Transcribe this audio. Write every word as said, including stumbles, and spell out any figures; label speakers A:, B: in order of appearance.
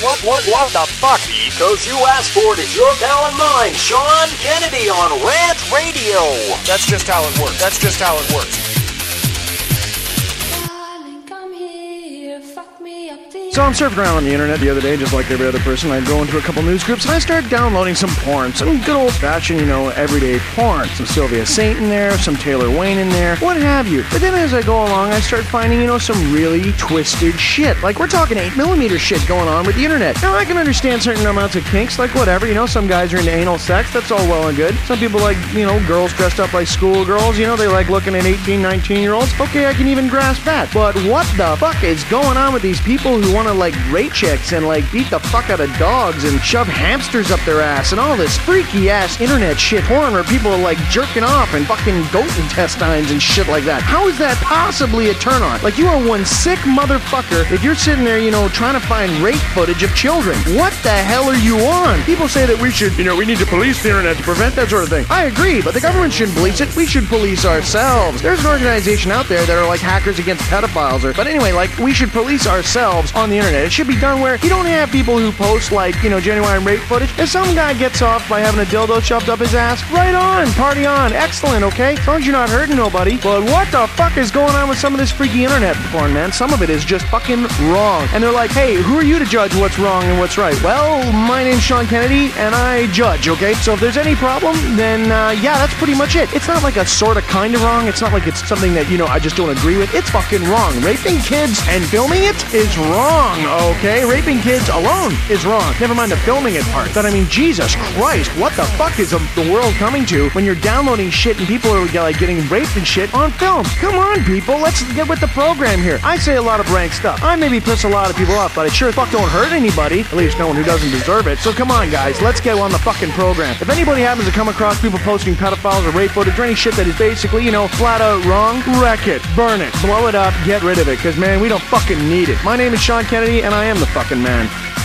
A: What, what, what the fuck? Because you asked for it, it's your pal and mine, Sean Kennedy on Rant Radio. That's just how it works. That's just how it works.
B: So I'm surfing around on the internet the other day, just like every other person. I go into a couple news groups, and I start downloading some porn. Some good old-fashioned, you know, everyday porn. Some Sylvia Saint in there, some Taylor Wayne in there, what have you. But then as I go along, I start finding, you know, some really twisted shit. Like, we're talking eight millimeter shit going on with the internet. Now, I can understand certain amounts of kinks, like whatever, you know, some guys are into anal sex, that's all well and good. Some people like, you know, girls dressed up like schoolgirls, you know, they like looking at eighteen, nineteen-year-olds. Okay, I can even grasp that. But what the fuck is going on with these people who want to, like, rape chicks and, like, beat the fuck out of dogs and shove hamsters up their ass and all this freaky-ass internet shit porn where people are, like, jerking off and fucking goat intestines and shit like that? How is that possibly a turn-on? Like, you are one sick motherfucker if you're sitting there, you know, trying to find rape footage of children. What the hell are you on? People say that we should, you know, we need to police the internet to prevent that sort of thing. I agree, but the government shouldn't police it. We should police ourselves. There's an organization out there that are like hackers against pedophiles. Or, but anyway, like, we should police ourselves on the internet. It should be done where you don't have people who post, like, you know, genuine rape footage. If some guy gets off by having a dildo shoved up his ass, right on, party on, excellent, okay? As long as you're not hurting nobody. But what the fuck is going on with some of this freaky internet porn, man? Some of it is just fucking wrong. And they're like, hey, who are you to judge what's wrong and what's right? Well, my name's Sean Kennedy, and I judge, okay? So if there's any problem, then, uh, yeah, that's pretty much it. It's not like a sort of kind of wrong. It's not like it's something that, you know, I just don't agree with. It's fucking wrong. Raping kids and filming it is wrong, okay? Raping kids alone is wrong. Never mind the filming it part. But I mean, Jesus Christ, what the fuck is the world coming to when you're downloading shit and people are like getting raped and shit on film? Come on, people, let's get with the program here. I say a lot of rank stuff. I maybe piss a lot of people off, but I sure as fuck don't hurt anybody. At least no one who doesn't deserve it. So come on, guys, let's get on the fucking program. If anybody happens to come across people posting pedophiles or rape footage or any shit that is basically, you know, flat out wrong, wreck it, burn it, blow it up, get rid of it, because man, we don't fucking need it. My name is Sean Kennedy, and I am the fucking man.